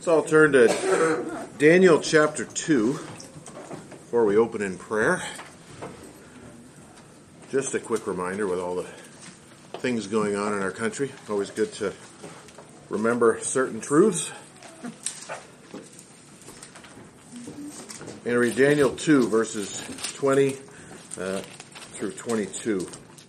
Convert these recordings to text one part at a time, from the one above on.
all turn to Daniel chapter 2 before we open in prayer. Just a quick reminder with all the things going on in our country. Always good to remember certain truths. I'm going to read Daniel 2 verses 20 through 22.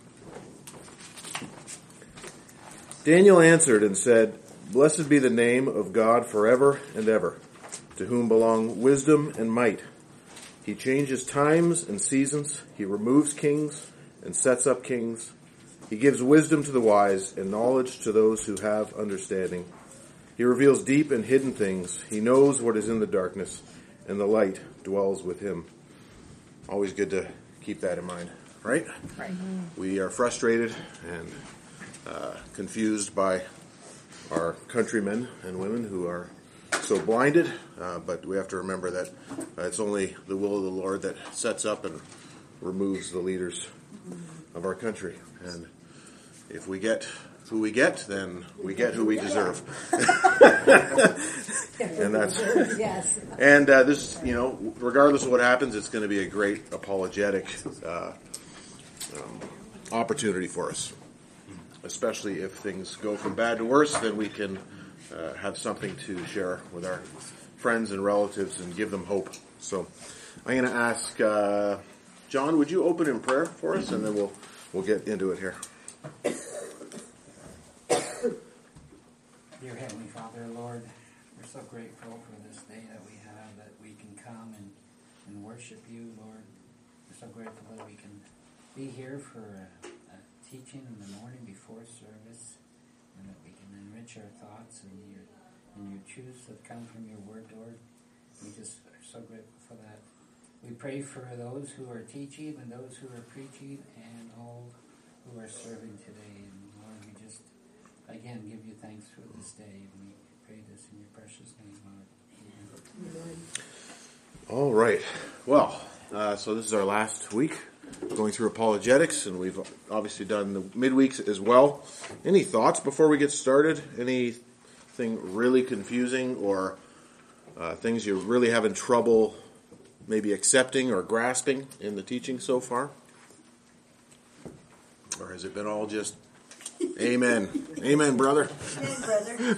Daniel answered and said, "Blessed be the name of God forever and ever, to whom belong wisdom and might. He changes times and seasons. He removes kings and sets up kings. He gives wisdom to the wise and knowledge to those who have understanding. He reveals deep and hidden things. He knows what is in the darkness, and the light dwells with him." Always good to keep that in mind, right? Right. We are frustrated and confused by our countrymen and women who are so blinded, but we have to remember that it's only the will of the Lord that sets up and removes the leaders of our country. And if we get who we get, then we get who we deserve. And that's yes. And this, regardless of what happens, it's going to be a great apologetic opportunity for us. Especially if things go from bad to worse, then we can have something to share with our friends and relatives and give them hope. So I'm going to ask John, would you open in prayer for us, and then we'll get into it here. Dear Heavenly Father, Lord, we're so grateful for this day that we have, that we can come and worship you, Lord. We're so grateful that we can be here for teaching in the morning before service, and that we can enrich our thoughts and your truths that come from your word, Lord. We just are so grateful for that. We pray for those who are teaching and those who are preaching and all who are serving today. And Lord, we just, again, give you thanks for this day. And we pray this in your precious name, Lord. Amen. All right. Well, so this is our last week going through apologetics, and we've obviously done the midweeks as well. Any thoughts before we get started? Anything really confusing, or things you're really having trouble maybe accepting or grasping in the teaching so far? Or has it been all just amen? Amen, brother. Amen, brother.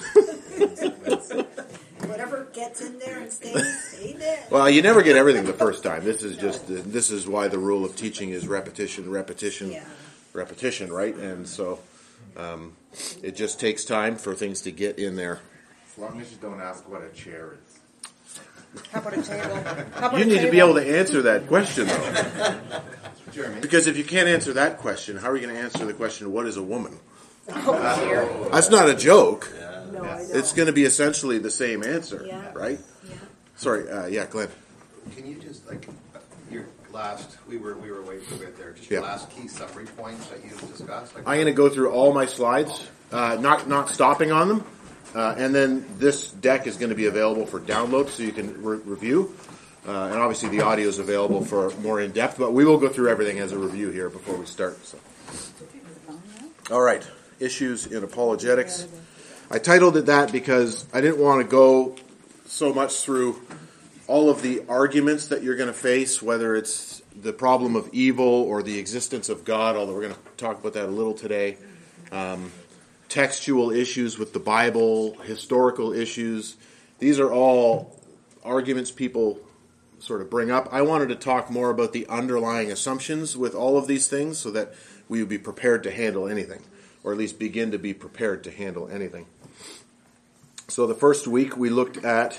Whatever gets in there and stays, amen. Well, you never get everything the first time. This is why the rule of teaching is repetition, right? And so it just takes time for things to get in there. As long as you don't ask what a chair is. How about a table? You need to be able to answer that question, though. Jeremy. Because if you can't answer that question, how are you going to answer the question, what is a woman? Oh, dear. That's not a joke. No, I know. It's going to be essentially the same answer, right? Yeah. Sorry, Glenn. Can you just, your last, we were away for a bit there, just your last key summary points that you discussed? I'm going to go through all my slides, not stopping on them, and then this deck is going to be available for download so you can review. And obviously the audio is available for more in-depth, but we will go through everything as a review here before we start. So. All right, issues in apologetics. I titled it that because I didn't want to go so much through all of the arguments that you're going to face, whether it's the problem of evil or the existence of God, although we're going to talk about that a little today. Textual issues with the Bible, historical issues. These are all arguments people sort of bring up. I wanted to talk more about the underlying assumptions with all of these things so that we would be prepared to handle anything, or at least begin to be prepared to handle anything. So the first week we looked at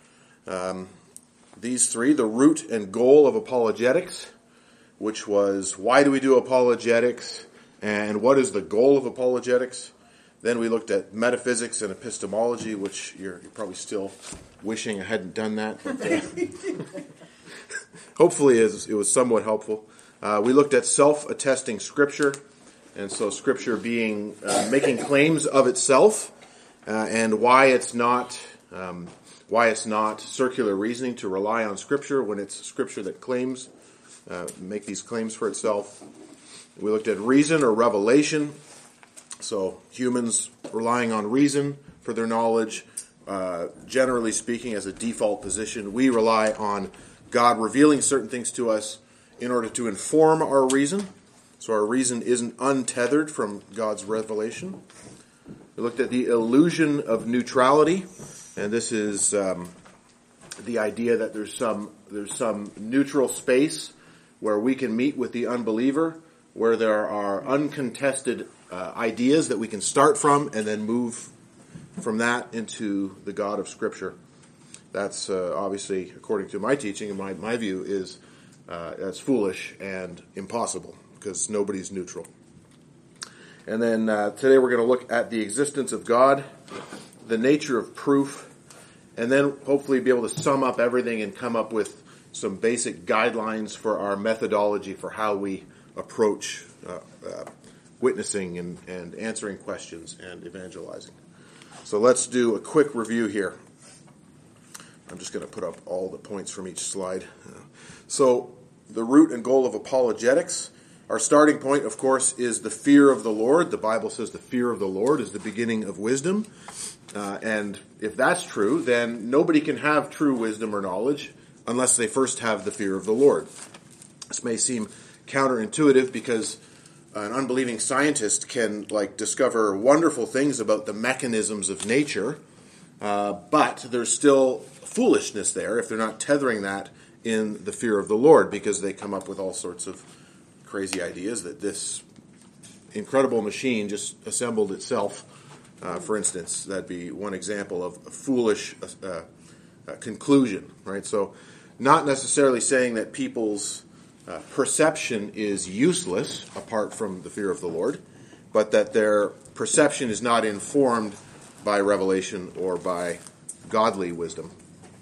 these three, the root and goal of apologetics, which was why do we do apologetics and what is the goal of apologetics. Then we looked at metaphysics and epistemology, which you're probably still wishing I hadn't done that. But, hopefully it was somewhat helpful. We looked at self-attesting Scripture, and so Scripture being making claims of itself, and why it's not circular reasoning to rely on Scripture when it's Scripture that claims make these claims for itself. We looked at reason or revelation. So humans relying on reason for their knowledge, generally speaking, as a default position, we rely on God revealing certain things to us in order to inform our reason. So our reason isn't untethered from God's revelation. We looked at the illusion of neutrality, and this is the idea that there's some neutral space where we can meet with the unbeliever, where there are uncontested ideas that we can start from and then move from that into the God of Scripture. That's obviously, according to my teaching and my view, is that's foolish and impossible because nobody's neutral. And then today we're going to look at the existence of God, the nature of proof, and then hopefully be able to sum up everything and come up with some basic guidelines for our methodology for how we approach witnessing and answering questions and evangelizing. So let's do a quick review here. I'm just going to put up all the points from each slide. So the root and goal of apologetics. Our starting point, of course, is the fear of the Lord. The Bible says the fear of the Lord is the beginning of wisdom. And if that's true, then nobody can have true wisdom or knowledge unless they first have the fear of the Lord. This may seem counterintuitive because an unbelieving scientist can discover wonderful things about the mechanisms of nature, but there's still foolishness there if they're not tethering that in the fear of the Lord, because they come up with all sorts of crazy ideas that this incredible machine just assembled itself. For instance, that'd be one example of a foolish conclusion, right? So not necessarily saying that people's perception is useless apart from the fear of the Lord, but that their perception is not informed by revelation or by godly wisdom.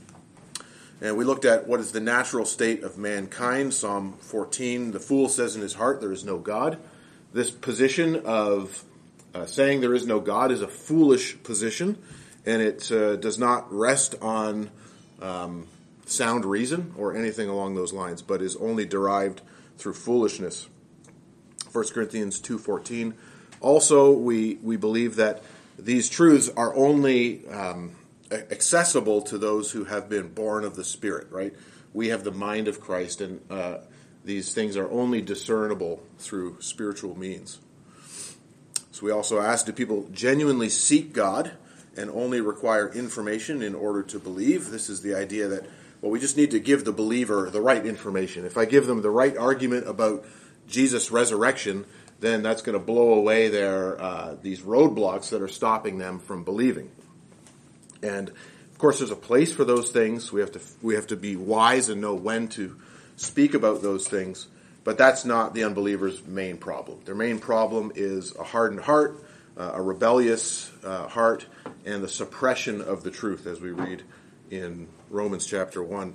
And we looked at what is the natural state of mankind. Psalm 14, the fool says in his heart, there is no God. This position of saying there is no God is a foolish position, and it does not rest on sound reason or anything along those lines, but is only derived through foolishness. 1 Corinthians 2:14. Also, we believe that these truths are only accessible to those who have been born of the Spirit, right? We have the mind of Christ, and these things are only discernible through spiritual means. So we also asked, do people genuinely seek God and only require information in order to believe? This is the idea that, well, we just need to give the believer the right information. If I give them the right argument about Jesus' resurrection, then that's going to blow away these roadblocks that are stopping them from believing. And of course, there's a place for those things. We have to be wise and know when to speak about those things. But that's not the unbeliever's main problem. Their main problem is a hardened heart, a rebellious heart, and the suppression of the truth, as we read in Romans chapter 1.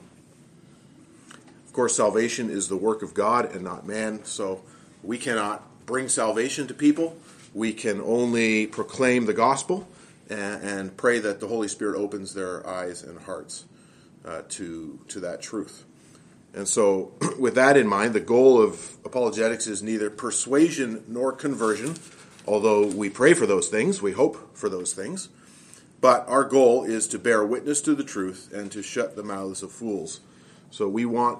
Of course, salvation is the work of God and not man, so we cannot bring salvation to people. We can only proclaim the gospel and pray that the Holy Spirit opens their eyes and hearts to that truth. And so, with that in mind, the goal of apologetics is neither persuasion nor conversion, although we pray for those things, we hope for those things. But our goal is to bear witness to the truth and to shut the mouths of fools. So we want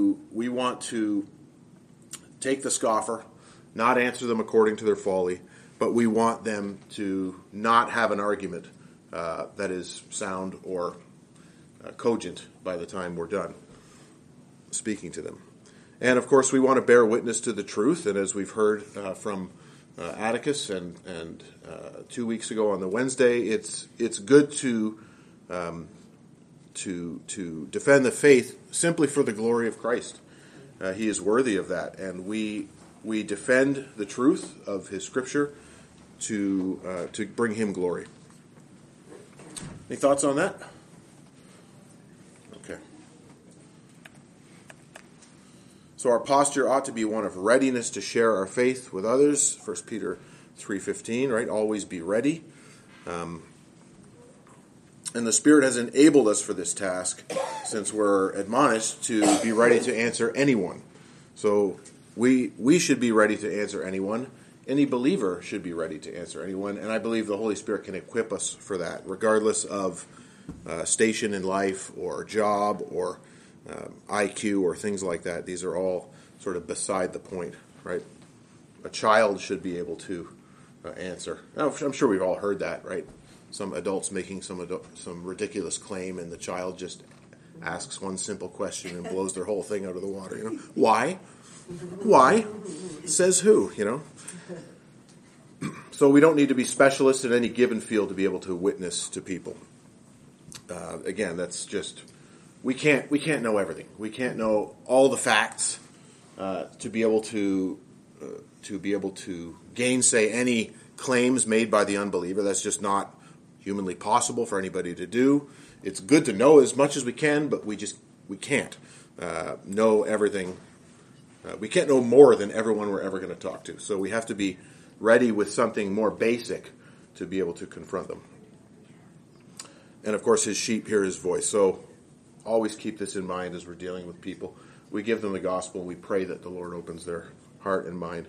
to take the scoffer, not answer them according to their folly, but we want them to not have an argument that is sound or cogent by the time we're done speaking to them. And of course, we want to bear witness to the truth. And as we've heard from Atticus and 2 weeks ago on the Wednesday, it's good to defend the faith simply for the glory of Christ. He is worthy of that, and we defend the truth of His Scripture to bring Him glory. Any thoughts on that? Okay. So our posture ought to be one of readiness to share our faith with others. 1 Peter 3:15, right? Always be ready. And the Spirit has enabled us for this task, since we're admonished to be ready to answer anyone. So we should be ready to answer anyone. Any believer should be ready to answer anyone. And I believe the Holy Spirit can equip us for that, regardless of station in life or job or IQ or things like that. These are all sort of beside the point, right? A child should be able to answer. Now, I'm sure we've all heard that, right? Some adults making some ridiculous claim, and the child just asks one simple question and blows their whole thing out of the water. You know, why? Why? Says who? You know. So we don't need to be specialists in any given field to be able to witness to people. Again, that's just we can't know everything. We can't know all the facts to be able to gainsay any claims made by the unbeliever. That's just not humanly possible for anybody to do. It's good to know as much as we can, but we can't know everything. We can't know more than everyone we're ever going to talk to. So we have to be ready with something more basic to be able to confront them. And of course, his sheep hear his voice. So always keep this in mind as we're dealing with people. We give them the gospel. We pray that the Lord opens their heart and mind.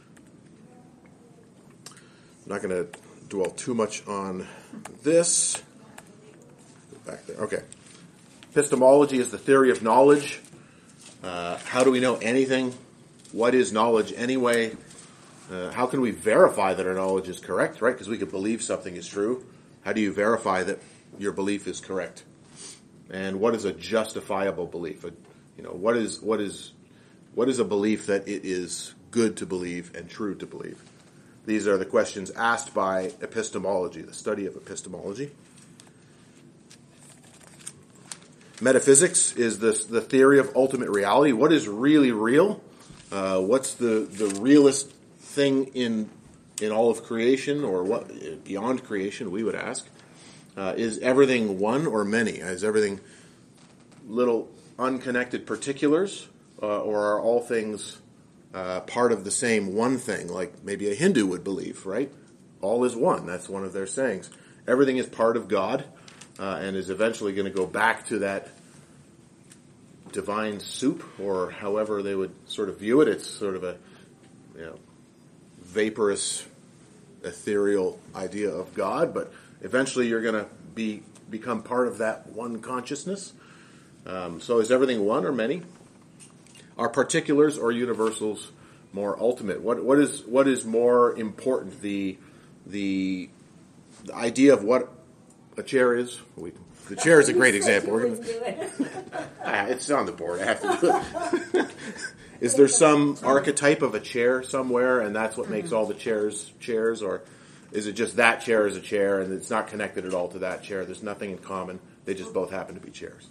I'm not going to dwell too much on this. Go back there. Okay. Epistemology is the theory of knowledge. How do we know anything? What is knowledge anyway? How can we verify that our knowledge is correct, right? Because we could believe something is true. How do you verify that your belief is correct? And what is a justifiable belief? What is a belief that it is good to believe and true to believe? These are the questions asked by epistemology, the study of epistemology. Metaphysics is the theory of ultimate reality. What is really real? What's the realest thing in all of creation, or what beyond creation? We would ask: is everything one or many? Is everything little unconnected particulars, or are all things part of the same one thing? Like maybe a Hindu would believe, right? All is one. That's one of their sayings. Everything is part of God. And is eventually going to go back to that divine soup, or however they would sort of view it. It's sort of a vaporous, ethereal idea of God, but eventually you're going to become part of that one consciousness. So is everything one or many? Are particulars or universals more ultimate? What is more important? The idea of what a chair is. The chair is a great example. It's on the board. I have to do it. Is there some archetype of a chair somewhere, and that's what makes all the chairs, or is it just that chair is a chair, and it's not connected at all to that chair? There's nothing in common. They just both happen to be chairs.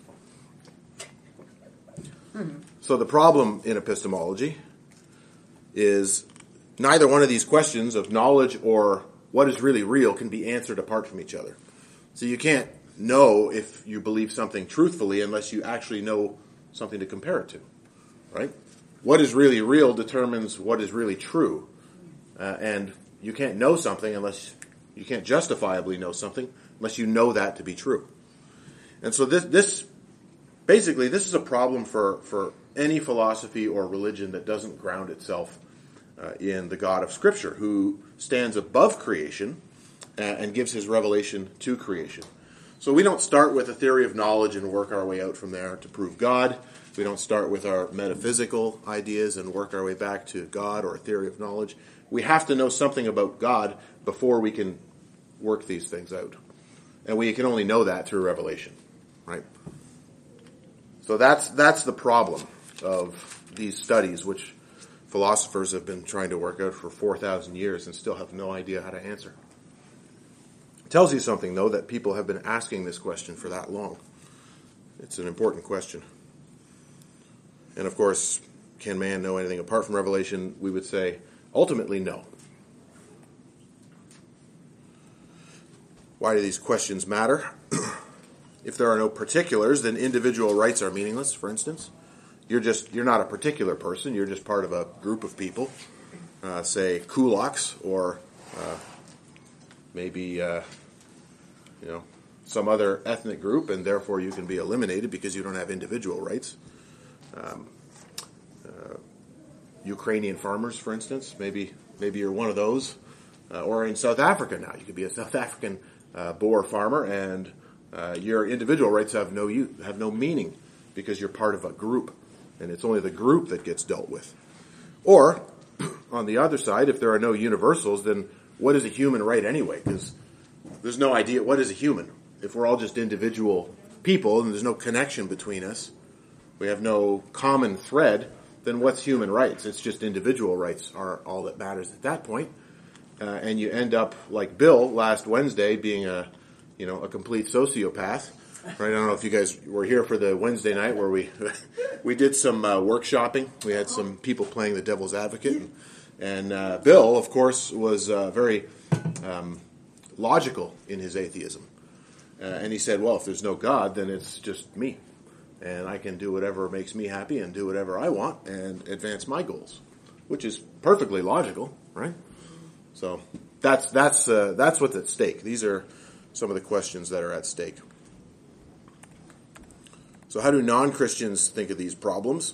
So the problem in epistemology is neither one of these questions of knowledge or what is really real can be answered apart from each other. So you can't know if you believe something truthfully unless you actually know something to compare it to, right? What is really real determines what is really true. And you can't know something unless you can't justifiably know something unless you know that to be true. And so this is a problem for any philosophy or religion that doesn't ground itself in the God of Scripture, who stands above creation and gives his revelation to creation. So we don't start with a theory of knowledge and work our way out from there to prove God. We don't start with our metaphysical ideas and work our way back to God or a theory of knowledge. We have to know something about God before we can work these things out. And we can only know that through revelation, right? So that's the problem of these studies, which philosophers have been trying to work out for 4,000 years and still have no idea how to answer. It tells you something, though, that people have been asking this question for that long. It's an important question. And of course, can man know anything apart from revelation? We would say, ultimately, no. Why do these questions matter? If there are no particulars, then individual rights are meaningless, for instance. You're not a particular person, you're just part of a group of people, say kulaks, or maybe some other ethnic group, and therefore you can be eliminated because you don't have individual rights. Ukrainian farmers, for instance, maybe you're one of those. Or in South Africa now, you could be a South African Boer farmer, and Your individual rights have no meaning because you're part of a group, and it's only the group that gets dealt with. Or, on the other side, if there are no universals, then what is a human right anyway? Because there's no idea what is a human. If we're all just individual people and there's no connection between us, we have no common thread, then what's human rights? It's just individual rights are all that matters at that point. And you end up like Bill last Wednesday being a complete sociopath. Right? I don't know if you guys were here for the Wednesday night where we did some workshopping. We had some people playing the devil's advocate. And Bill, of course, was very logical in his atheism. And he said, well, if there's no God, then it's just me. And I can do whatever makes me happy and do whatever I want and advance my goals, which is perfectly logical, right? So that's what's at stake. These are some of the questions that are at stake. So how do non-Christians think of these problems?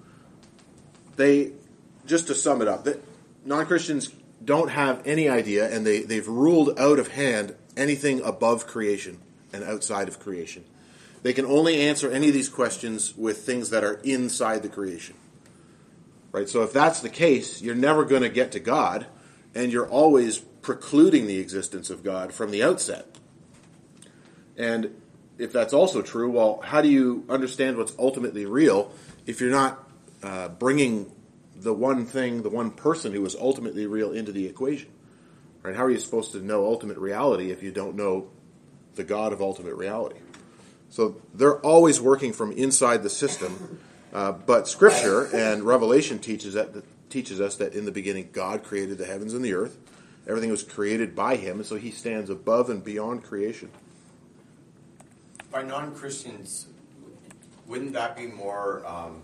Just to sum it up, that non-Christians don't have any idea, and they've ruled out of hand anything above creation and outside of creation. They can only answer any of these questions with things that are inside the creation. Right? So if that's the case, you're never going to get to God, and you're always precluding the existence of God from the outset. And if that's also true, well, how do you understand what's ultimately real if you're not bringing the one person who is ultimately real into the equation? Right? How are you supposed to know ultimate reality if you don't know the God of ultimate reality? So they're always working from inside the system, but Scripture and Revelation teaches us that in the beginning God created the heavens and the earth. Everything was created by Him, and so He stands above and beyond creation. By non-Christians, wouldn't that be more...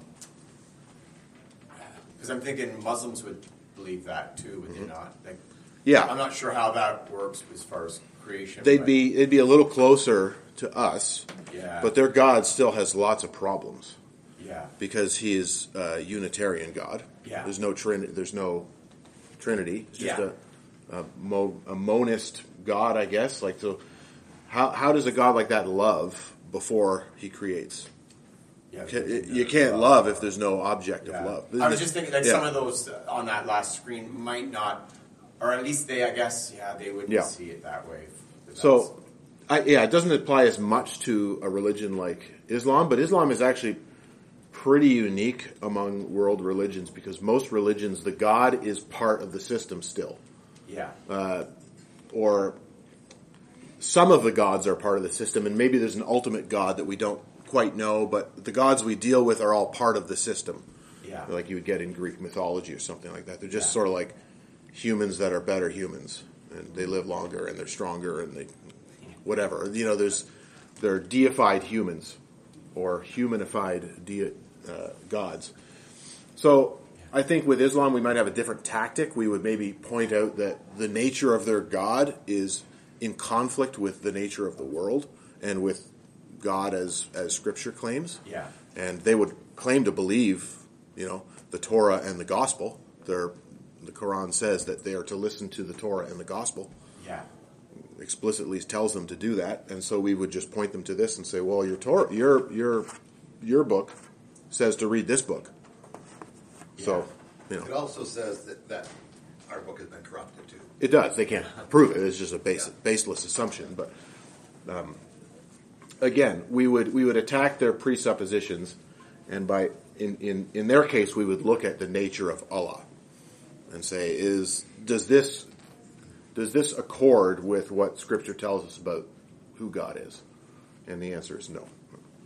Because I'm thinking Muslims would believe that too, would they not? Yeah. I'm not sure how that works as far as creation. They'd be a little closer to us, yeah. But their God still has lots of problems. Yeah. Because He is a Unitarian God. Yeah. There's no Trinity. It's just yeah. a monist God, I guess. Like, so how does a God like that love before He creates? Yeah, you can't love if there's no object of love. I was just thinking that some of those on that last screen might not, or at least they, I guess, they wouldn't see it that way. So, it doesn't apply as much to a religion like Islam, but Islam is actually pretty unique among world religions because most religions, the God is part of the system still. Yeah. Or some of the gods are part of the system, and maybe there's an ultimate God that we don't quite know, but the gods we deal with are all part of the system. Yeah. Like you would get in Greek mythology or something like that. They're just sort of like humans that are better humans, and they live longer, and they're stronger, and they whatever. They're deified humans or humanified gods. So I think with Islam we might have a different tactic. We would maybe point out that the nature of their God is in conflict with the nature of the world and with God as Scripture claims. Yeah. And they would claim to believe, the Torah and the Gospel. The Quran says that they are to listen to the Torah and the Gospel. Yeah. Explicitly tells them to do that, and so we would just point them to this and say, well, your Torah, your book says to read this book. Yeah. So, It also says that our book has been corrupted too. It does. They can't prove it. It's just a baseless assumption. But again, we would attack their presuppositions, and in their case, we would look at the nature of Allah and say, does this accord with what Scripture tells us about who God is? And the answer is no.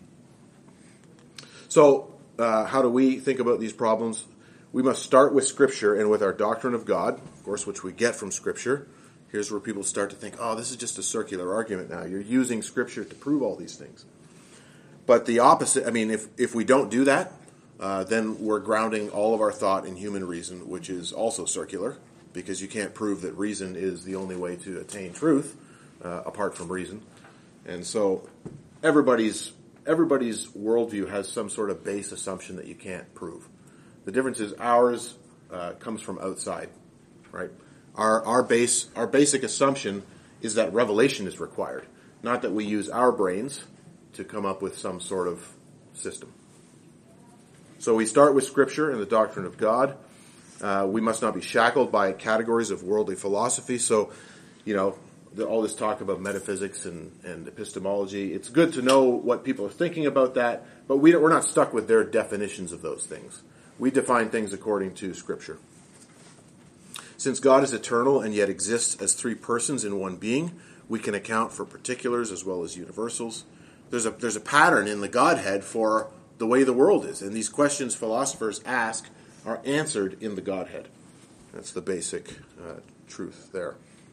So, how do we think about these problems? We must start with Scripture and with our doctrine of God, of course, which we get from Scripture. Here's where people start to think, oh, this is just a circular argument now. You're using Scripture to prove all these things. But the opposite, if we don't do that, then we're grounding all of our thought in human reason, which is also circular, because you can't prove that reason is the only way to attain truth, apart from reason. And so everybody's worldview has some sort of base assumption that you can't prove. The difference is ours comes from outside, right? Our basic assumption is that revelation is required. not that we use our brains to come up with some sort of system. So we start with Scripture and the doctrine of God. We must not be shackled by categories of worldly philosophy. So, all this talk about metaphysics and epistemology, it's good to know what people are thinking about that, but we're not stuck with their definitions of those things. We define things according to Scripture. Since God is eternal and yet exists as three persons in one being, we can account for particulars as well as universals. There's a pattern in the Godhead for the way the world is, and these questions philosophers ask are answered in the Godhead. That's the basic truth there.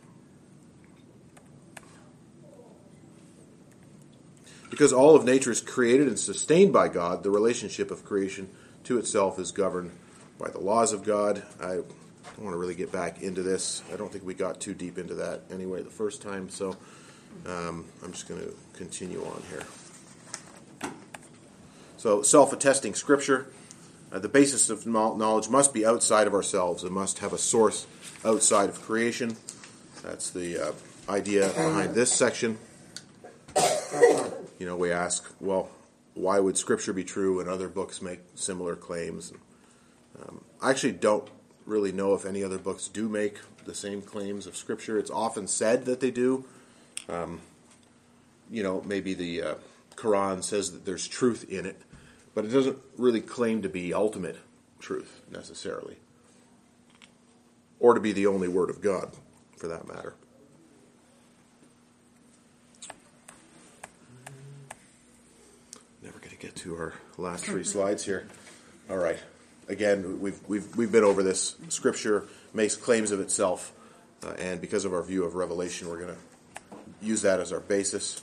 Because all of nature is created and sustained by God, the relationship of creation to itself is governed by the laws of God. I don't want to really get back into this. I don't think we got too deep into that anyway the first time, so I'm just going to continue on here. So, self-attesting Scripture. The basis of knowledge must be outside of ourselves. It must have a source outside of creation. That's the idea behind this section. We ask, well, why would Scripture be true when other books make similar claims? I actually don't really know if any other books do make the same claims of Scripture. It's often said that they do. Maybe the Quran says that there's truth in it, but it doesn't really claim to be ultimate truth necessarily, or to be the only word of God, for that matter. Never going to get to our last three slides here. All right. Again, we've been over this. Scripture makes claims of itself, and because of our view of Revelation, we're going to use that as our basis.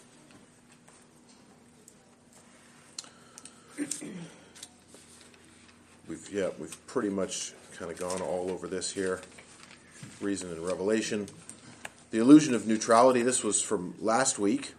We've pretty much kind of gone all over this here. Reason and Revelation. The illusion of neutrality. This was from last week.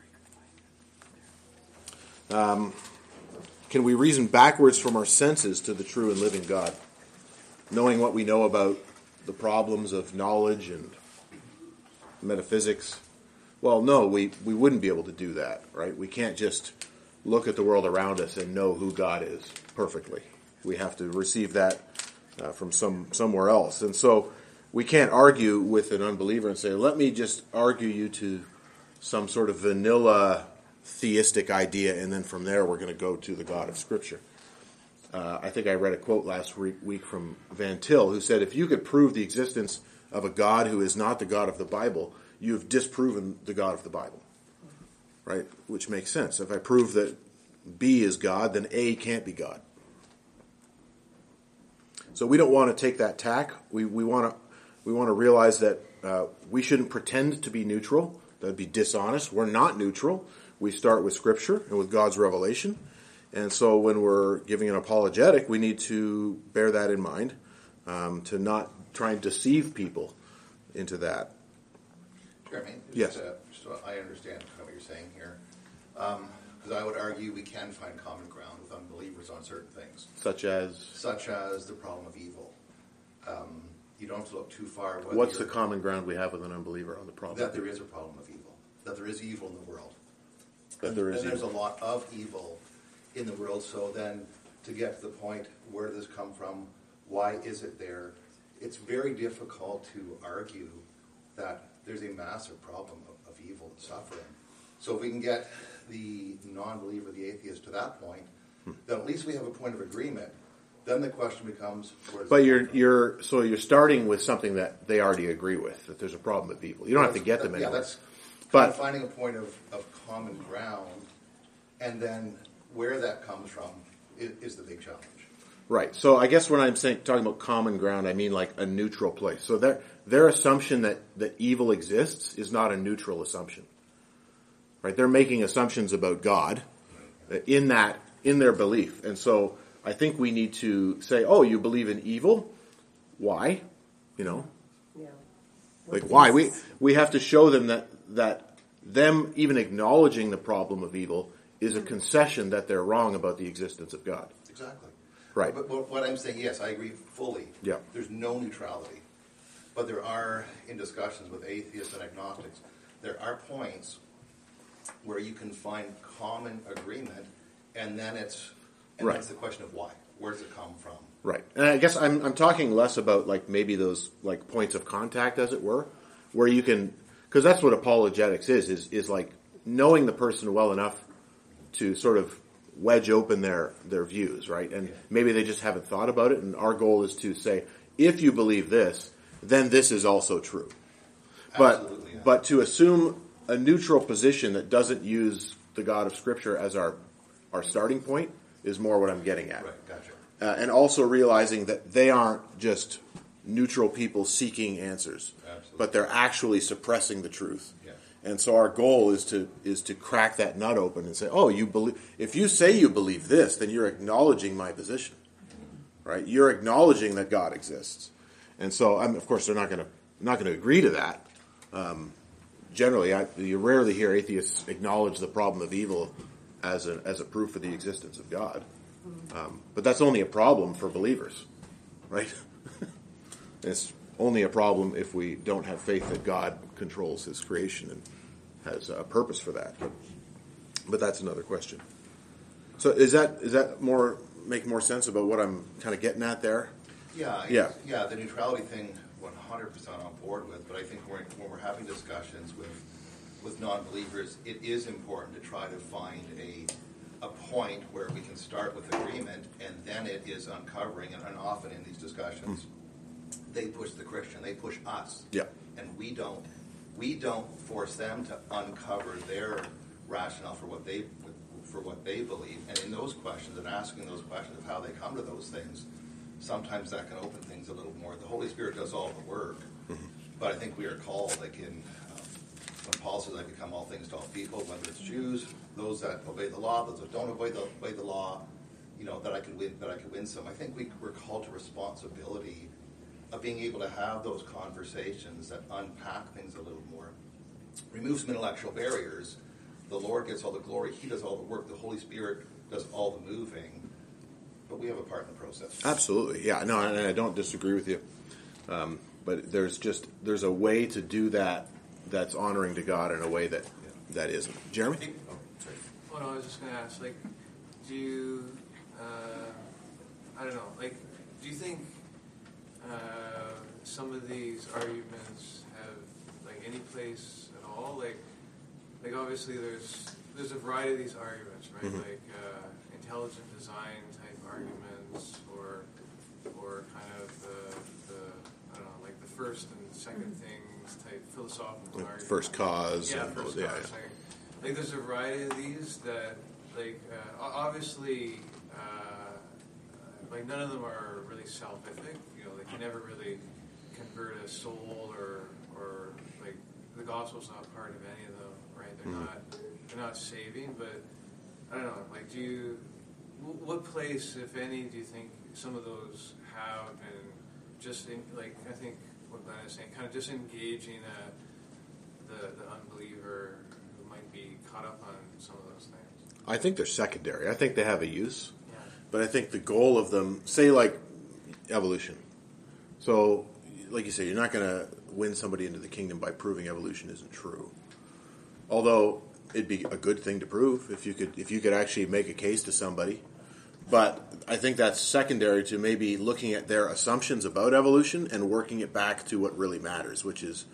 Can we reason backwards from our senses to the true and living God? Knowing what we know about the problems of knowledge and metaphysics? Well, no, we wouldn't be able to do that, right? We can't just look at the world around us and know who God is perfectly. We have to receive that from somewhere else. And so we can't argue with an unbeliever and say, let me just argue you to some sort of vanilla theistic idea, and then from there we're going to go to the God of Scripture. I think I read a quote last week from Van Til, who said, if you could prove the existence of a God who is not the God of the Bible, you have disproven the God of the Bible. Right? Which makes sense. If I prove that B is God, then A can't be God. So we don't want to take that tack. We want to realize that we shouldn't pretend to be neutral. That would be dishonest. We're not neutral. We start with Scripture and with God's revelation. And so when we're giving an apologetic, we need to bear that in mind, to not try and deceive people into that. Jeremy, yes. Just so I understand what you're saying here. Because I would argue we can find common ground with unbelievers on certain things. Such as the problem of evil. You don't have to look too far. What's the common ground we have with an unbeliever on the problem? That there is a problem of evil. That there is evil in the world. That there is and there's evil. a lot of evil in the world. So then to get to the point, where does this come from? Why is it there? It's very difficult to argue that there's a massive problem of evil and suffering. So if we can get the non-believer, the atheist, to that point, then at least we have a point of agreement. Then the question becomes, where does but it come from? you're starting with something that they already agree with, that there's a problem with evil. You don't have to get them anywhere. Yeah, that's but finding a point of common ground, and then where that comes from is the big challenge. Right. So I guess when I'm talking about common ground, I mean like a neutral place. So their assumption that evil exists is not a neutral assumption. Right? They're making assumptions about God in their belief. And so I think we need to say, oh, you believe in evil? Why? Yeah. Like why? We have to show them that them even acknowledging the problem of evil is a concession that they're wrong about the existence of God. Exactly. Right. But what I'm saying, yes, I agree fully. Yeah. There's no neutrality. But there are, in discussions with atheists and agnostics, there are points where you can find common agreement, and then it's Right. that's the question of why. Where does it come from? Right. And I guess I'm talking less about like maybe those like points of contact, as it were, where you can, because that's what apologetics is like knowing the person well enough to sort of wedge open their views, right? And maybe they just haven't thought about it. And our goal is to say, if you believe this, then this is also true. Absolutely, yeah. But to assume a neutral position that doesn't use the God of Scripture as our starting point is more what I'm getting at. Right, gotcha. And also realizing that they aren't just neutral people seeking answers, Absolutely. but they're actually suppressing the truth. Yeah. And so our goal is to crack that nut open and say, oh, you believe. If you say you believe this, then you're acknowledging my position, right? You're acknowledging that God exists. And so, of course, they're not going to agree to that. Generally, you rarely hear atheists acknowledge the problem of evil as a proof of the existence of God. But that's only a problem for believers, right? It's only a problem if we don't have faith that God controls His creation and has a purpose for that. But that's another question. So is that make more sense about what I'm kind of getting at there? Yeah. The neutrality thing, 100% on board with. But I think when we're having discussions with non-believers, it is important to try to find a point where we can start with agreement, and then it is uncovering. And often in these discussions, they push the Christian, they push us, and we don't force them to uncover their rationale for what they believe. And in those questions, and asking those questions of how they come to those things, sometimes that can open things a little more. The Holy Spirit does all the work, but I think we are called, like in when Paul says, "I become all things to all people," whether it's Jews, those that obey the law, those that don't obey the law, that I could win some. I think we're called to responsibility of being able to have those conversations that unpack things a little more, remove some intellectual barriers. The Lord gets all the glory; He does all the work. The Holy Spirit does all the moving, but we have a part in the process. Absolutely, yeah. No, and I don't disagree with you. But there's a way to do that that's honoring to God in a way that isn't. Jeremy? Well, no, I was just going to ask, like, do you, I don't know, like, do you think some of these arguments have, like, any place at all? Like obviously there's a variety of these arguments, right? Mm-hmm. Like, intelligent design type arguments, or kind of the I don't know, like the first and second things type philosophical arguments. First cause. Yeah, and first those, cause. Second. Like, there's a variety of these that, like, obviously, like, none of them are really salvific. They can never really convert a soul, or like, the gospel's not part of any of them, right? They're not saving, but I don't know. Like, what place, if any, do you think some of those have, and just like, I think what Glenn is saying, kind of disengaging the unbeliever who might be caught up on some of those things? I think they're secondary. I think they have a use. Yeah. But I think the goal of them, say like evolution. So, like you say, you're not going to win somebody into the kingdom by proving evolution isn't true. Although it'd be a good thing to prove if you could actually make a case to somebody. But I think that's secondary to maybe looking at their assumptions about evolution and working it back to what really matters, which is,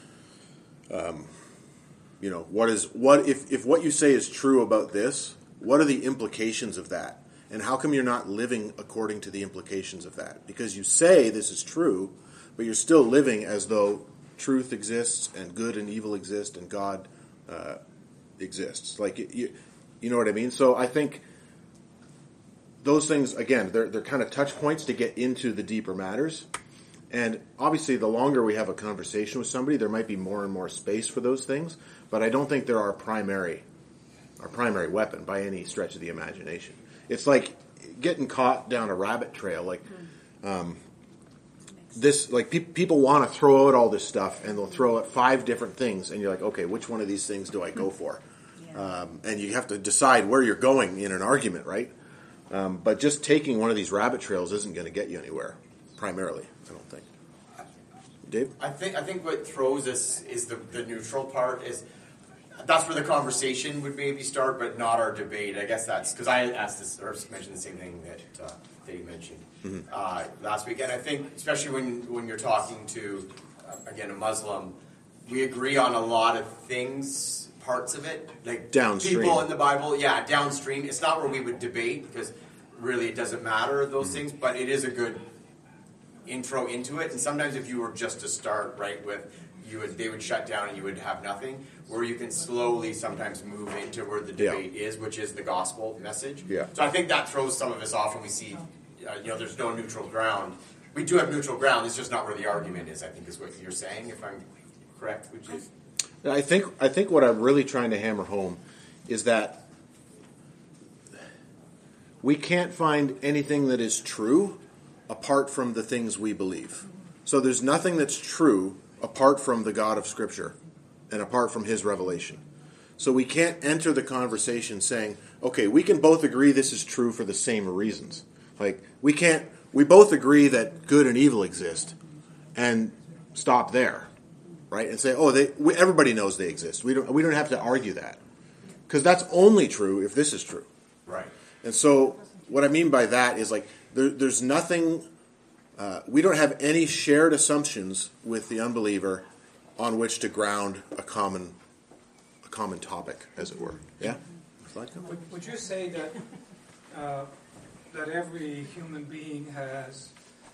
if what you say is true about this, what are the implications of that? And how come you're not living according to the implications of that? Because you say this is true, but you're still living as though truth exists and good and evil exist and God exists. Like, you know what I mean? So I think those things, again, they're kind of touch points to get into the deeper matters. And obviously, the longer we have a conversation with somebody, there might be more and more space for those things. But I don't think they're our primary weapon by any stretch of the imagination. It's like getting caught down a rabbit trail. Like people want to throw out all this stuff, and they'll throw out 5 different things, and you're like, okay, which one of these things do I go for? Yeah. And you have to decide where you're going in an argument, right? But just taking one of these rabbit trails isn't going to get you anywhere. Primarily, I don't think. Dave? I think what throws us is the neutral part is, that's where the conversation would maybe start, but not our debate. I guess that's because I asked this or mentioned the same thing that you mentioned last week. And I think, especially when you're talking to, again, a Muslim, we agree on a lot of things, parts of it. Like downstream. People in the Bible, downstream. It's not where we would debate because really it doesn't matter, those things, but it is a good intro into it. And sometimes if you were just to start right with, they would shut down and you would have nothing, where you can slowly sometimes move into where the debate is, which is the gospel message. Yeah. So I think that throws some of us off when we see, there's no neutral ground. We do have neutral ground, it's just not where the argument is, I think is what you're saying, if I'm correct, which is... I think what I'm really trying to hammer home is that we can't find anything that is true apart from the things we believe. So there's nothing that's true apart from the God of Scripture and apart from His revelation. So we can't enter the conversation saying, okay, we can both agree this is true for the same reasons. Like, we both agree that good and evil exist and stop there, right? And say, everybody knows they exist. We don't have to argue that. Because that's only true if this is true. Right. And so what I mean by that is like there's nothing, we don't have any shared assumptions with the unbeliever on which to ground a common topic, as it were. Yeah? Would you say that that every human being has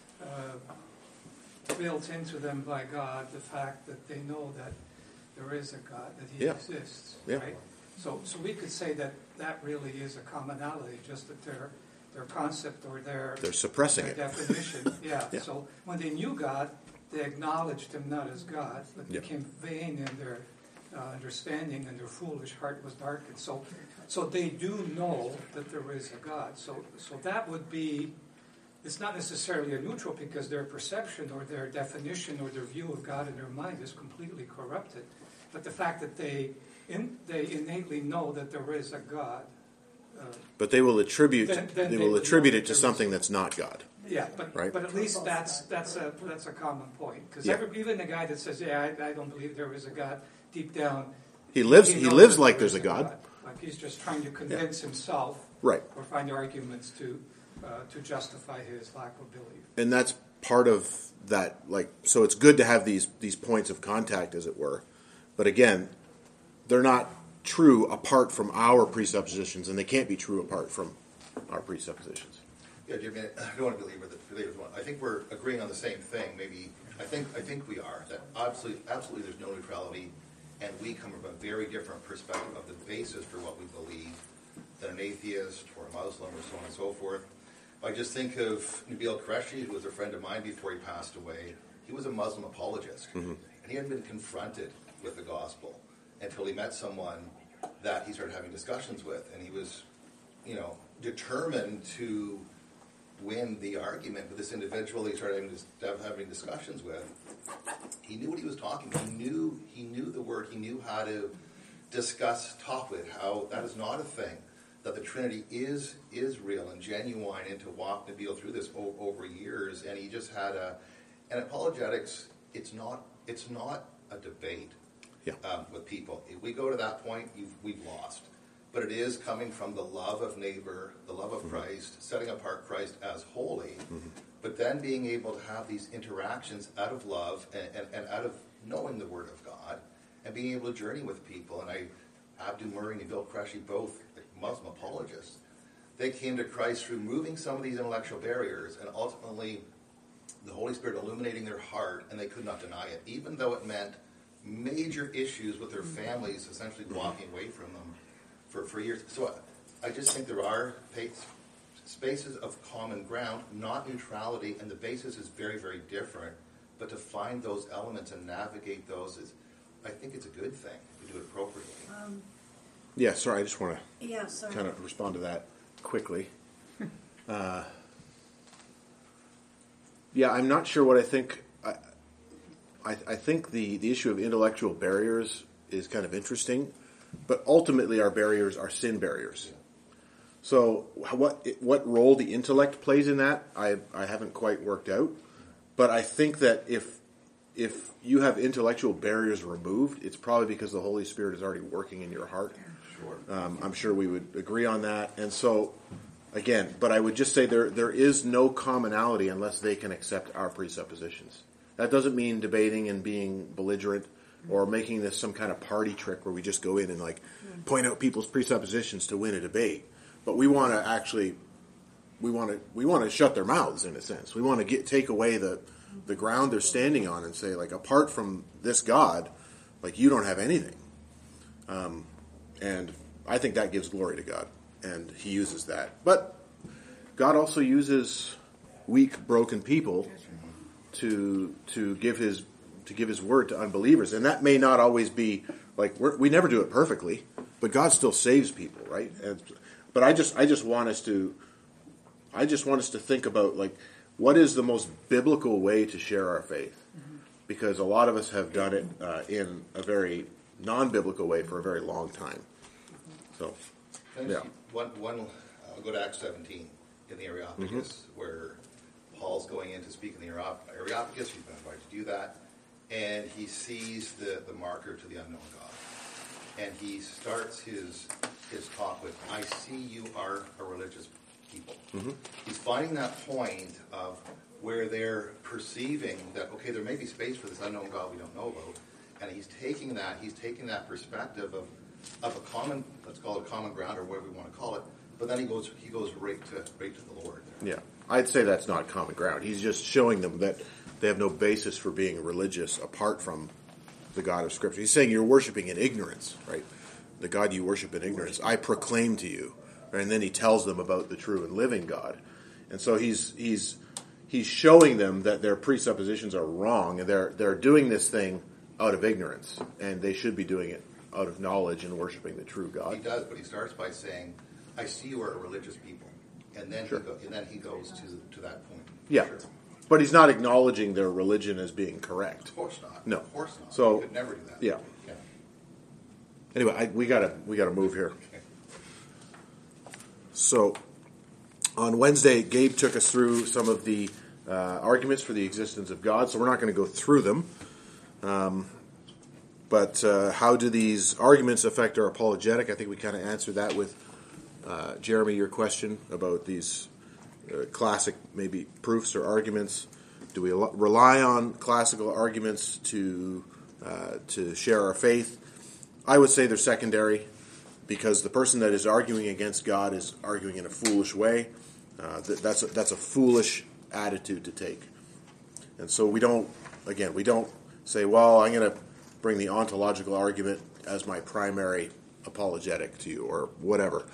built into them by God the fact that they know that there is a God, that He exists, right? So we could say that really is a commonality, just that their concept or they're suppressing their it. definition. Yeah. So when they knew God, they acknowledged Him not as God, but became vain in their understanding, and their foolish heart was darkened. So they do know that there is a God. So that would be. It's not necessarily a neutral because their perception or their definition or their view of God in their mind is completely corrupted. But the fact that they innately know that there is a God. But they will attribute Then it to something that's not God. Yeah, but at least that's a common point, because even the guy that says, I don't believe there is a God, deep down he lives like there's a God. Like he's just trying to convince himself, right, or find arguments to justify his lack of belief. And that's part of that. Like, so it's good to have these points of contact, as it were. But again, they're not true apart from our presuppositions, and they can't be true apart from our presuppositions. Yeah, Jimmy, I don't want to belabor the one. I think we're agreeing on the same thing. Maybe I think we are. That absolutely there's no neutrality, and we come from a very different perspective of the basis for what we believe than an atheist or a Muslim or so on and so forth. I just think of Nabil Qureshi, who was a friend of mine before he passed away. He was a Muslim apologist, and he hadn't been confronted with the gospel until he met someone that he started having discussions with, and he was, determined to win the argument with this individual he started having discussions with. He knew what he was talking about. He knew the word. He knew how to talk with, how that is not a thing, that the Trinity is real and genuine, and to walk Nabil through this over years. And he just had and apologetics, it's not a debate. With people. If we go to that point, we've lost. But it is coming from the love of neighbor, the love of Christ, setting apart Christ as holy, but then being able to have these interactions out of love and out of knowing the Word of God, and being able to journey with people. And Abdu Murray and Nabil Qureshi, both Muslim apologists, they came to Christ through moving some of these intellectual barriers, and ultimately the Holy Spirit illuminating their heart, and they could not deny it, even though it meant major issues with their families essentially walking away from them for years. So I just think there are spaces of common ground, not neutrality, and the basis is very, very different. But to find those elements and navigate those I think it's a good thing if we do it appropriately. Sorry, I just want to kind of respond to that quickly. I'm not sure what I think. I think the issue of intellectual barriers is kind of interesting, but ultimately our barriers are sin barriers. So what role the intellect plays in that, I haven't quite worked out. But I think that if if you have intellectual barriers removed, it's probably because the Holy Spirit is already working in your heart. Sure. I'm sure we would agree on that. And so, again, but I would just say there is no commonality unless they can accept our presuppositions. That doesn't mean debating and being belligerent or making this some kind of party trick where we just go in and like point out people's presuppositions to win a debate. But we want to actually, we want to shut their mouths in a sense. We want to take away the ground they're standing on and say, like, apart from this God, like, you don't have anything. And I think that gives glory to God, and he uses that. But God also uses weak, broken people to give his word to unbelievers, and that may not always be like we never do it perfectly, but God still saves people, right? But I just want us to think about, like, what is the most biblical way to share our faith? Because a lot of us have done it in a very non-biblical way for a very long time. So, yeah. I'll go to Acts 17 in the Areopagus, where Paul's going in to speak in the Areopagus. He's been invited to do that. And he sees the marker to the unknown God. And he starts his talk with, I see you are a religious people. He's finding that point of where they're perceiving that, okay, there may be space for this unknown God we don't know about. And he's taking that perspective of a common, let's call it common ground or whatever we want to call it, but then he goes right to the Lord. Yeah, I'd say that's not common ground. He's just showing them that they have no basis for being religious apart from the God of Scripture. He's saying you're worshiping in ignorance, right? The God you worship in ignorance, I proclaim to you. Right? And then he tells them about the true and living God. And so he's showing them that their presuppositions are wrong, and they're doing this thing out of ignorance, and they should be doing it out of knowledge and worshiping the true God. He does, but he starts by saying, I see you are a religious people. And then, he goes to that point. Yeah. Sure. But he's not acknowledging their religion as being correct. Of course not. No. Of course not. So, he could never do that. Yeah. Anyway, we gotta move here. Okay. So, on Wednesday, Gabe took us through some of the arguments for the existence of God, so we're not going to go through them. But how do these arguments affect our apologetic? I think we kind of answered that with Jeremy, your question about these classic maybe proofs or arguments. Do we rely on classical arguments to share our faith? I would say they're secondary, because the person that is arguing against God is arguing in a foolish way. That's a foolish attitude to take. And so we don't say, well, I'm going to bring the ontological argument as my primary apologetic to you, or whatever.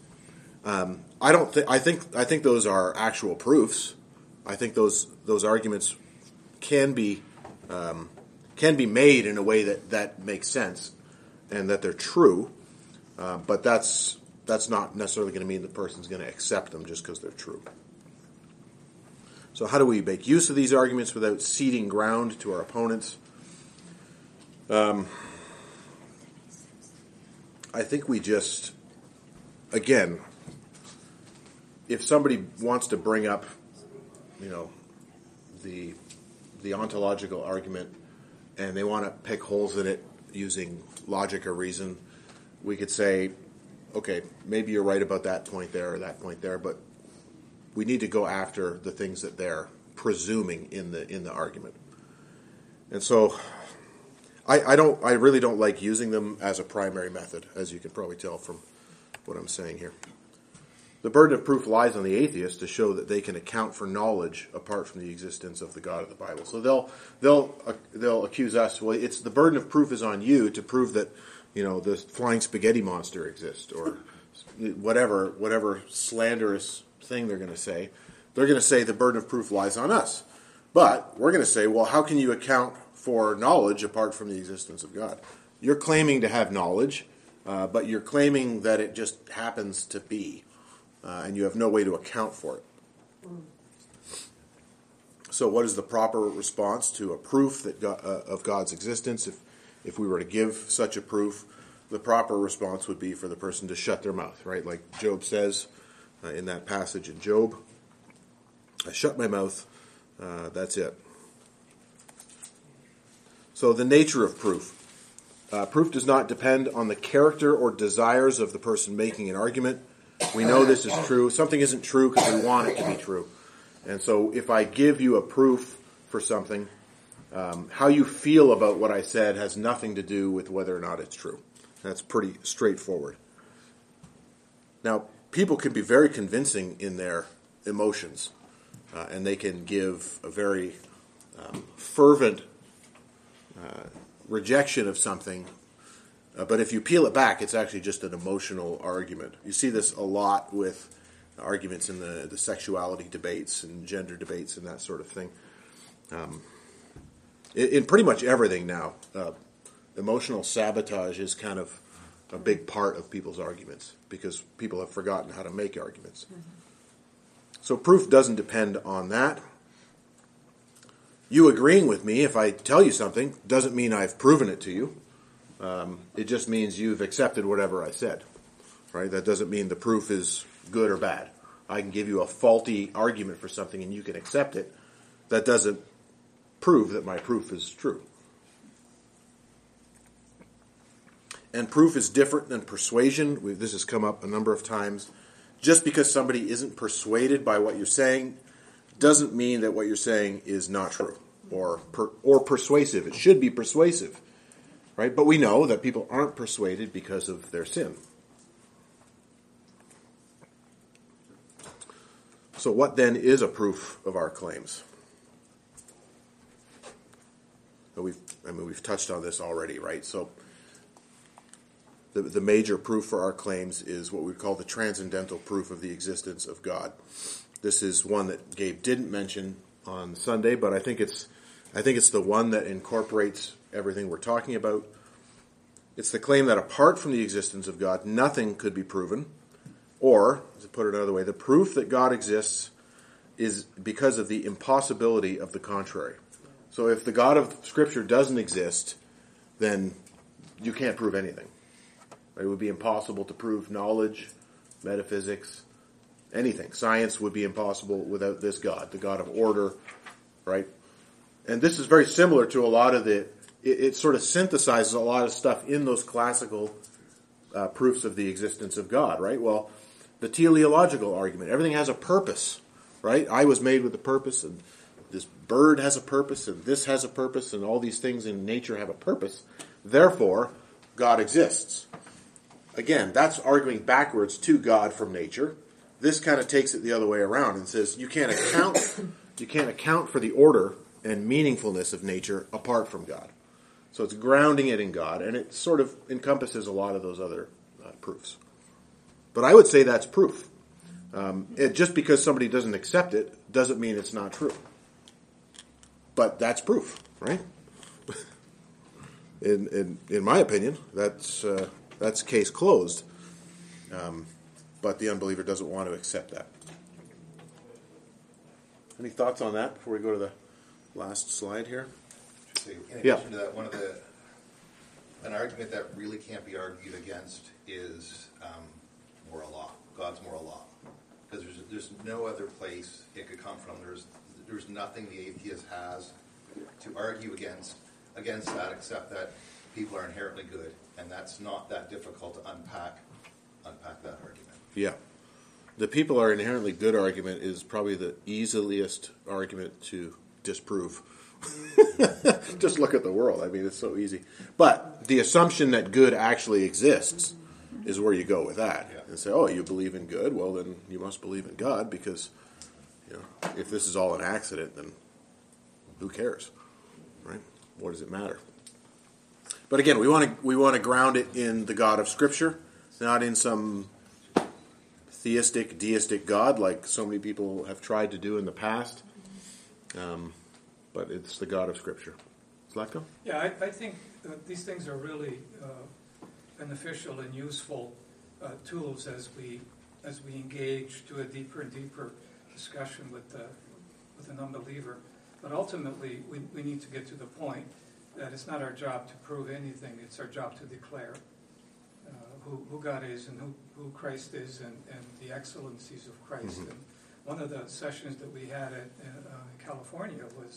I think those are actual proofs. I think those arguments can be made in a way that makes sense and that they're true. But that's not necessarily going to mean the person's going to accept them just because they're true. So how do we make use of these arguments without ceding ground to our opponents? I think we just, again, if somebody wants to bring up, the ontological argument, and they want to pick holes in it using logic or reason, we could say, okay, maybe you're right about that point there or that point there, but we need to go after the things that they're presuming in the argument. And so I really don't like using them as a primary method, as you can probably tell from what I'm saying here. The burden of proof lies on the atheist to show that they can account for knowledge apart from the existence of the God of the Bible. So they'll accuse us, well, it's the burden of proof is on you to prove that, the flying spaghetti monster exists, or whatever slanderous thing they're going to say. They're going to say the burden of proof lies on us. But we're going to say, well, how can you account for knowledge apart from the existence of God? You're claiming to have knowledge, but you're claiming that it just happens to be, and you have no way to account for it. So what is the proper response to a proof that of God's existence? If we were to give such a proof, the proper response would be for the person to shut their mouth, right? Like Job says in that passage in Job, I shut my mouth, that's it. So the nature of proof. Proof does not depend on the character or desires of the person making an argument. We know this is true. Something isn't true because we want it to be true. And so if I give you a proof for something, how you feel about what I said has nothing to do with whether or not it's true. That's pretty straightforward. Now, people can be very convincing in their emotions, and they can give a very fervent rejection of something, but if you peel it back, it's actually just an emotional argument. You see this a lot with arguments in the sexuality debates and gender debates and that sort of thing. In pretty much everything now, emotional sabotage is kind of a big part of people's arguments because people have forgotten how to make arguments. So proof doesn't depend on that. You agreeing with me, if I tell you something, doesn't mean I've proven it to you. It just means you've accepted whatever I said. Right? That doesn't mean the proof is good or bad. I can give you a faulty argument for something and you can accept it. That doesn't prove that my proof is true. And proof is different than persuasion. This has come up a number of times. Just because somebody isn't persuaded by what you're saying doesn't mean that what you're saying is not true or persuasive. It should be persuasive, right? But we know that people aren't persuaded because of their sin. So what then is a proof of our claims? We've touched on this already, right? So the major proof for our claims is what we call the transcendental proof of the existence of God. This is one that Gabe didn't mention on Sunday, but I think it's the one that incorporates everything we're talking about. It's the claim that apart from the existence of God, nothing could be proven. Or, to put it another way, the proof that God exists is because of the impossibility of the contrary. So if the God of Scripture doesn't exist, then you can't prove anything. It would be impossible to prove knowledge, metaphysics, anything. Science would be impossible without this God, the God of order, right? And this is very similar to a lot of it sort of synthesizes a lot of stuff in those classical proofs of the existence of God, right? Well, the teleological argument, everything has a purpose, right? I was made with a purpose, and this bird has a purpose, and this has a purpose, and all these things in nature have a purpose. Therefore, God exists. Again, that's arguing backwards to God from nature. This kind of takes it the other way around and says you can't account for the order and meaningfulness of nature apart from God. So it's grounding it in God, and it sort of encompasses a lot of those other proofs. But I would say that's proof. Just because somebody doesn't accept it doesn't mean it's not true. But that's proof, right? In my opinion, that's case closed. But the unbeliever doesn't want to accept that. Any thoughts on that before we go to the last slide here? In addition to that, an argument that really can't be argued against is moral law, God's moral law. Because there's no other place it could come from. There's nothing the atheist has to argue against that except that people are inherently good, and that's not that difficult to unpack that argument. Yeah. The people are inherently good argument is probably the easiest argument to disprove. Just look at the world. I mean, it's so easy. But the assumption that good actually exists is where you go with that. Yeah. And say, oh, you believe in good? Well, then you must believe in God because, if this is all an accident, then who cares, right? What does it matter? But again, we want to ground it in the God of Scripture, not in some theistic, deistic God like so many people have tried to do in the past. But it's the God of Scripture. Zlatko? Yeah, I think these things are really beneficial and useful tools as we engage to a deeper and deeper discussion with an unbeliever. But ultimately, we need to get to the point that it's not our job to prove anything. It's our job to declare who God is and who Christ is and the excellencies of Christ. Mm-hmm. And one of the sessions that we had in California was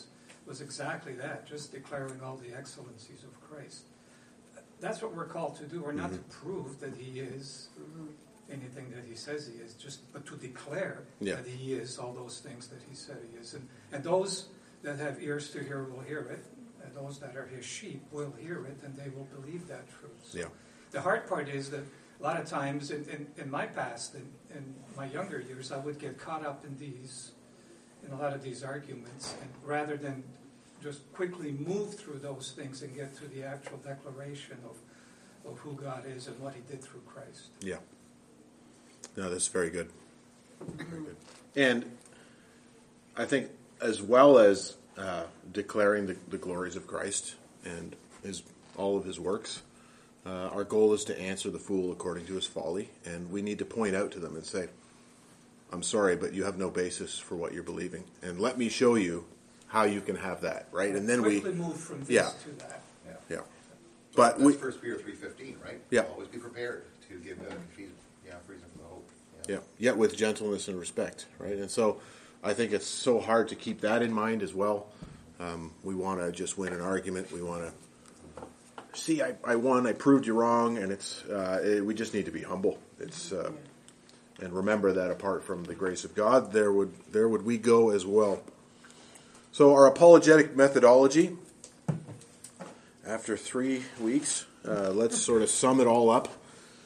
was exactly that, just declaring all the excellencies of Christ. That's what we're called to do. We're not to prove that he is anything that he says he is, but to declare that he is all those things that he said he is. And those that have ears to hear will hear it, and those that are his sheep will hear it, and they will believe that truth. So the hard part is that a lot of times in my past, in my younger years, I would get caught up in a lot of these arguments, and rather than just quickly move through those things and get to the actual declaration of who God is and what he did through Christ. Yeah. No, that's very good. Very good. And I think as well as declaring the glories of Christ and all of his works, our goal is to answer the fool according to his folly, and we need to point out to them and say, I'm sorry, but you have no basis for what you're believing, and let me show you how you can have that, right? And then quickly move from this to that. Yeah. But that's 1 Peter 3:15, right? Yeah. Always be prepared to give reason for the hope. Yeah. Yet with gentleness and respect, right? And so I think it's so hard to keep that in mind as well. We want to just win an argument. We want to see, I won, I proved you wrong, and we just need to be humble. And remember that apart from the grace of God, there would we go as well. So our apologetic methodology, after 3 weeks, let's sort of sum it all up.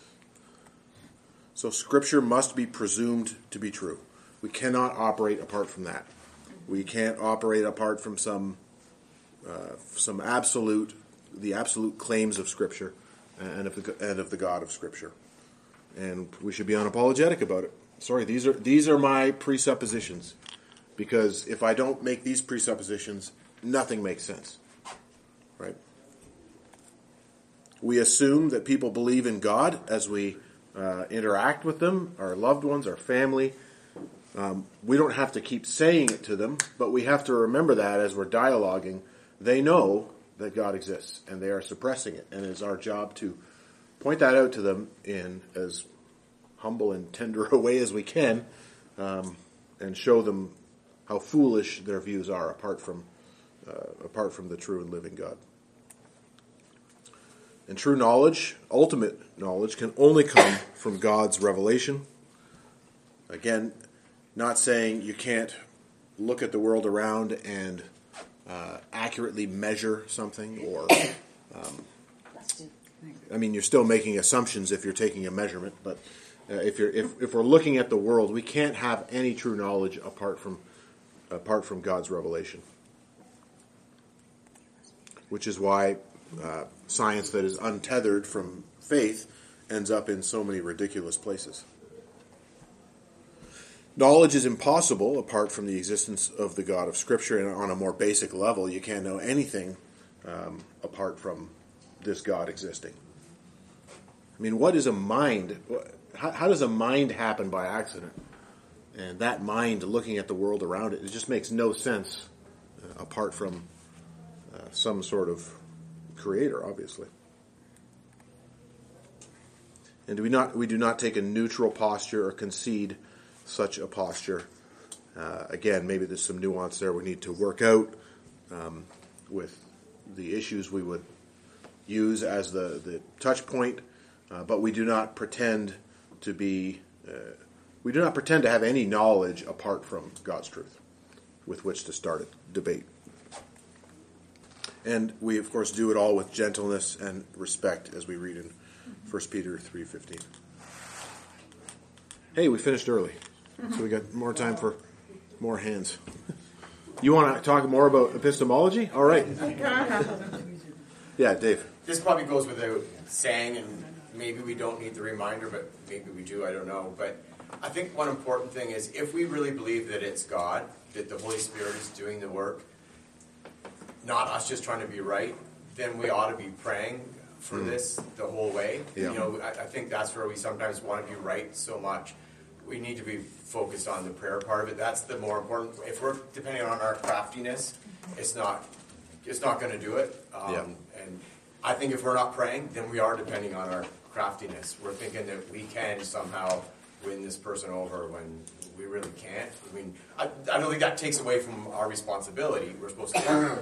So Scripture must be presumed to be true. We cannot operate apart from that. We can't operate apart from the absolute claims of Scripture and of the God of Scripture. And we should be unapologetic about it. Sorry, these are my presuppositions. Because if I don't make these presuppositions, nothing makes sense. Right? We assume that people believe in God as we interact with them, our loved ones, our family. We don't have to keep saying it to them, but we have to remember that as we're dialoguing, they know that God exists, and they are suppressing it. And it's our job to point that out to them in as humble and tender a way as we can, and show them how foolish their views are apart from the true and living God. And true knowledge, ultimate knowledge, can only come from God's revelation. Again, not saying you can't look at the world around and accurately measure something, or you're still making assumptions if you're taking a measurement. But if we're looking at the world, we can't have any true knowledge apart from God's revelation. Which is why science that is untethered from faith ends up in so many ridiculous places. Knowledge is impossible apart from the existence of the God of Scripture, and on a more basic level, you can't know anything apart from this God existing. I mean, what is a mind? How does a mind happen by accident? And that mind looking at the world around it just makes no sense apart from some sort of creator, obviously. And we do not take a neutral posture or concede such a posture. Again, maybe there's some nuance there we need to work out with the issues we would use as the touch point, but we do not pretend to be. We do not pretend to have any knowledge apart from God's truth with which to start a debate. And we, of course, do it all with gentleness and respect, as we read in 1 Peter 3:15. Hey, we finished early, so we got more time for more hands. You want to talk more about epistemology? All right. Yeah, Dave. This probably goes without saying, and maybe we don't need the reminder, but maybe we do, I don't know. But I think one important thing is, if we really believe that it's God, that the Holy Spirit is doing the work, not us just trying to be right, then we ought to be praying for this the whole way. Yeah. I think that's where we sometimes want to be right so much. We need to be focused on the prayer part of it. That's the more important. If we're depending on our craftiness, it's not going to do it. And I think if we're not praying, then we are depending on our craftiness. We're thinking that we can somehow win this person over when we really really can't. I mean, I don't think that takes away from our responsibility. We're supposed to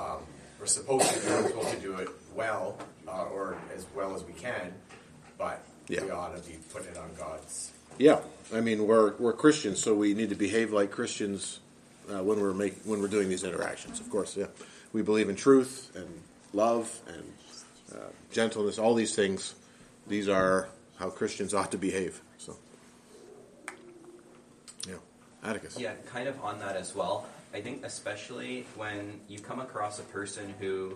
do it well, or as well as we can, but we ought to be putting it on God's. Yeah, I mean we're Christians, so we need to behave like Christians when we're doing these interactions. Of course, yeah, we believe in truth and love and gentleness. All these things, these are how Christians ought to behave. So, yeah, Atticus. Yeah, kind of on that as well. I think especially when you come across a person who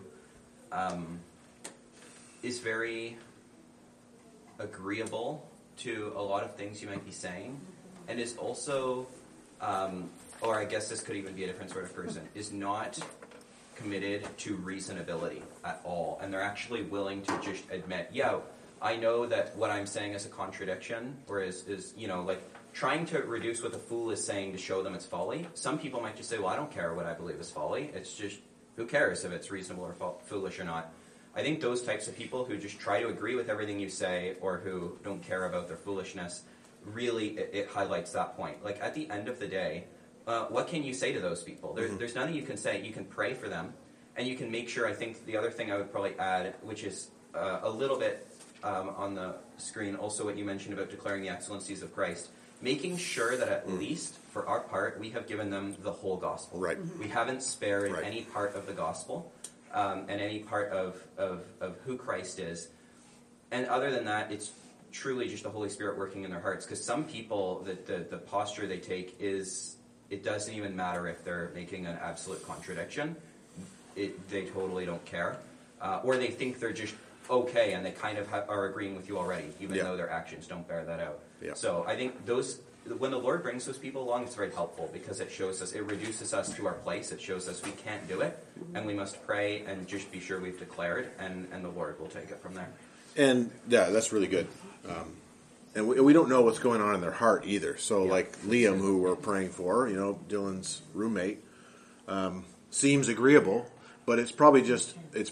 is very agreeable to a lot of things you might be saying, and is also, or I guess this could even be a different sort of person, is not committed to reasonability at all, and they're actually willing to just admit, yeah, I know that what I'm saying is a contradiction, or is like trying to reduce what the fool is saying to show them it's folly. Some people might just say, well, I don't care what I believe is folly. It's just, who cares if it's reasonable or foolish or not? I think those types of people who just try to agree with everything you say, or who don't care about their foolishness, really it highlights that point. Like at the end of the day, what can you say to those people? There's nothing you can say. You can pray for them, and you can make sure. I think the other thing I would probably add, which is a little bit on the screen, also what you mentioned about declaring the excellencies of Christ, making sure that at least for our part, we have given them the whole gospel. Right. We haven't spared any part of the gospel and any part of who Christ is. And other than that, it's truly just the Holy Spirit working in their hearts. Because some people, the posture they take is, it doesn't even matter if they're making an absolute contradiction. They totally don't care. Or they think they're just okay, and they kind of are agreeing with you already, even though their actions don't bear that out. Yeah. So I think when the Lord brings those people along, it's very helpful, because it shows us, it reduces us to our place. It shows us we can't do it, and we must pray and just be sure we've declared, and the Lord will take it from there. And yeah, that's really good. And we don't know what's going on in their heart either. So like Liam, who we're praying for, Dylan's roommate, seems agreeable, but it's probably just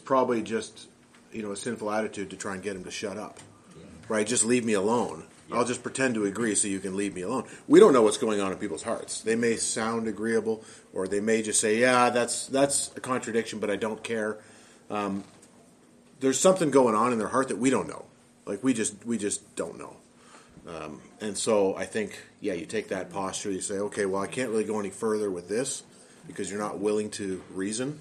a sinful attitude to try and get him to shut up, right? Just leave me alone. Yeah. I'll just pretend to agree so you can leave me alone. We don't know what's going on in people's hearts. They may sound agreeable, or they may just say, yeah, that's a contradiction, but I don't care. There's something going on in their heart that we don't know. Like we just don't know. And so I think, you take that posture, you say, okay, well, I can't really go any further with this because you're not willing to reason.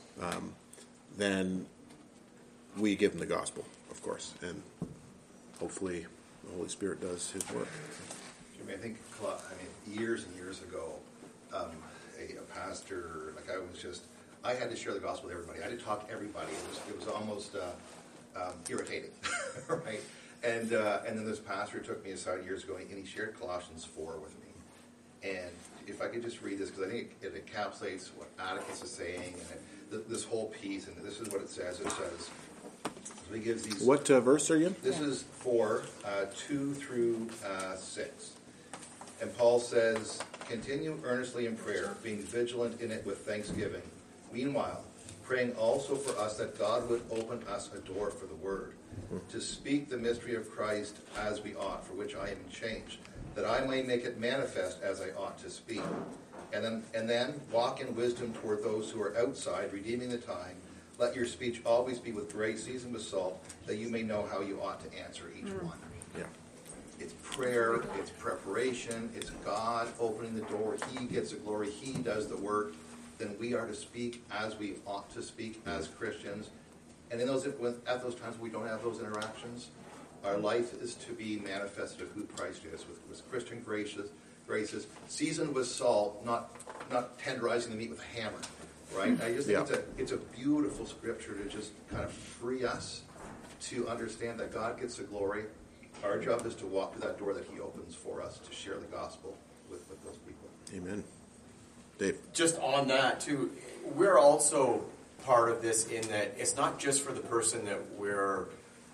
Then we give them the gospel, of course, and hopefully the Holy Spirit does His work. I think years and years ago, a pastor, I had to share the gospel with everybody. I had to talk to everybody. It was almost irritating, right? And then this pastor took me aside years ago, and he shared Colossians 4 with me. And if I could just read this, because I think it encapsulates what Atticus is saying, and this whole piece, and this is what it says. It says, so he gives these. What verse are you in? This is 4, 2 through 6. And Paul says, continue earnestly in prayer, being vigilant in it with thanksgiving. Meanwhile, praying also for us that God would open us a door for the word, to speak the mystery of Christ as we ought, for which I am changed, that I may make it manifest as I ought to speak. And then walk in wisdom toward those who are outside, redeeming the time. Let your speech always be with grace, seasoned with salt, that you may know how you ought to answer each one. Yeah. It's prayer, it's preparation, it's God opening the door. He gets the glory, He does the work. Then we are to speak as we ought to speak as Christians. And in at those times we don't have those interactions, our life is to be manifested of who Christ is, with Christian graces, seasoned with salt, not tenderizing the meat with a hammer. Right? I just think it's a beautiful scripture to just kind of free us to understand that God gets the glory. Our job is to walk through that door that He opens for us to share the gospel with those people. Amen. Dave. Just on that too, we're also part of this in that it's not just for the person that we're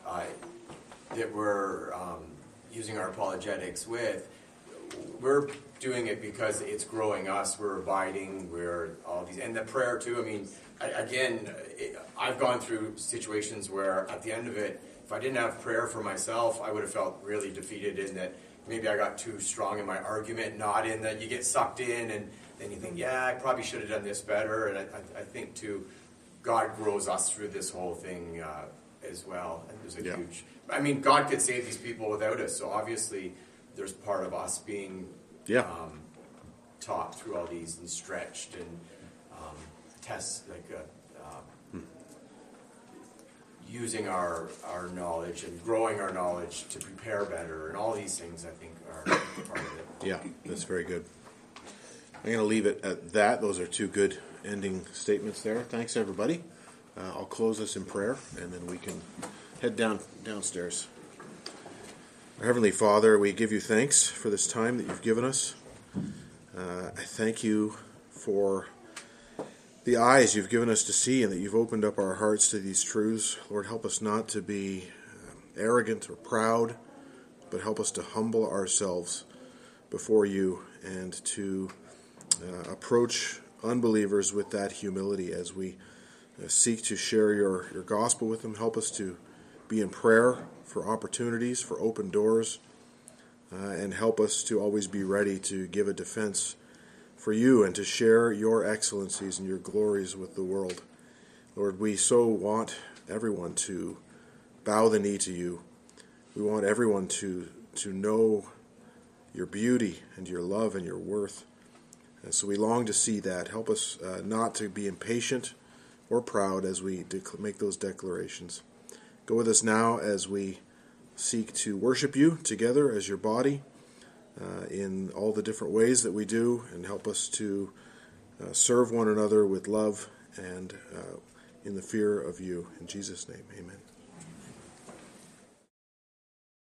using our apologetics with. We're doing it because it's growing us. We're abiding. We're all these, and the prayer too. I mean, I've gone through situations where at the end of it, if I didn't have prayer for myself, I would have felt really defeated in that maybe I got too strong in my argument, not in that you get sucked in and then you think, yeah, I probably should have done this better. And I think too, God grows us through this whole thing as well. And there's a huge, I mean, God could save these people without us. So obviously there's part of us being taught through all these and stretched and tests, like using our knowledge and growing our knowledge to prepare better, and all these things, I think, are part of it. Yeah, that's very good. I'm going to leave it at that. Those are two good ending statements there. Thanks, everybody. I'll close us in prayer, and then we can head downstairs. Our Heavenly Father, we give you thanks for this time that you've given us. I thank you for the eyes you've given us to see, and that you've opened up our hearts to these truths. Lord, help us not to be arrogant or proud, but help us to humble ourselves before you and to approach unbelievers with that humility as we seek to share your gospel with them. Help us to be in prayer for opportunities, for open doors, and help us to always be ready to give a defense for you and to share your excellencies and your glories with the world. Lord, we so want everyone to bow the knee to you. We want everyone to know your beauty and your love and your worth. And so we long to see that. Help us not to be impatient or proud as we make those declarations. Go with us now as we seek to worship you together as your body in all the different ways that we do, and help us to serve one another with love and in the fear of you. In Jesus' name, amen.